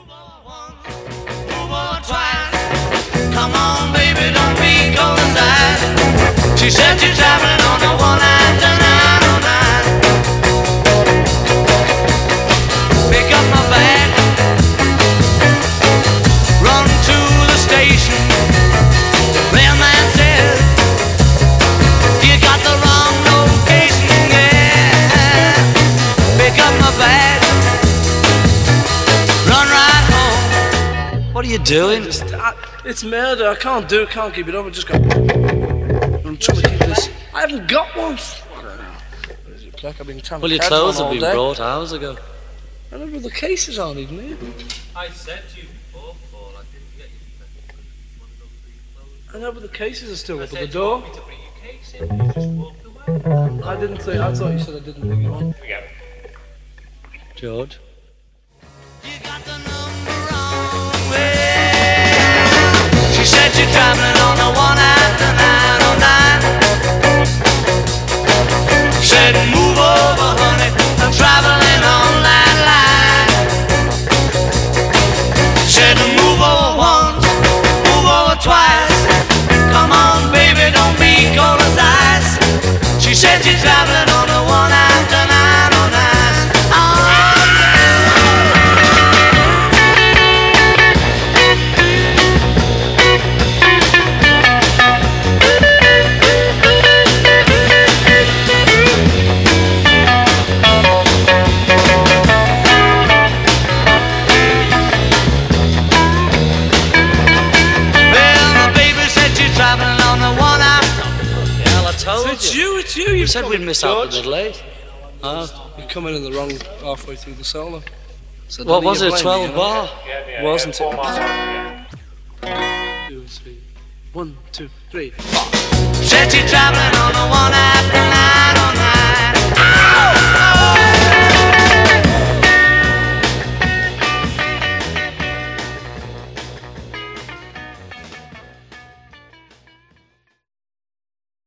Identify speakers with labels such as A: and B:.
A: Move over twice. Come on, baby, don't be cold as ice. She said she's traveling on the 1-9-909. Pick up my bag, run to the station. Mailman says you got the wrong location, yeah. Pick up my bag, run right home. What are you doing?
B: It's murder. I can't do it. Can't keep it up. I just got. I'm trying to keep this. I haven't got one. Where's your plaque? I've been trying to.
C: Well, your clothes have been brought hours ago.
B: I know, but the cases aren't even here.
D: I said to you before, Paul, I didn't get you to one of those three clothes.
B: I know, but the cases are still up at the door.
D: I said you want me to bring your case in, you just walked away.
B: I didn't say. I thought you said I didn't bring you on.
C: George?
A: You got the number wrong. Well, she said she's traveling on the 1-9-909. Said move over, honey, I'm traveling on that line. Said move over once, move over twice. Come on, baby, don't be cold as ice. She said she's traveling on the 1-9-909. Traveling on the 1-9.
C: Hell, I told
B: It's
C: you.
B: you. It's you.
C: You said we'd miss out the middle eight.
B: You're coming in the wrong halfway through the solo. So
C: What was
B: you're
C: it,
B: playing,
C: 12 bar?
B: Wasn't it? 2, 3. 1, 2, 3.
A: Said she's traveling on the 1-9-9.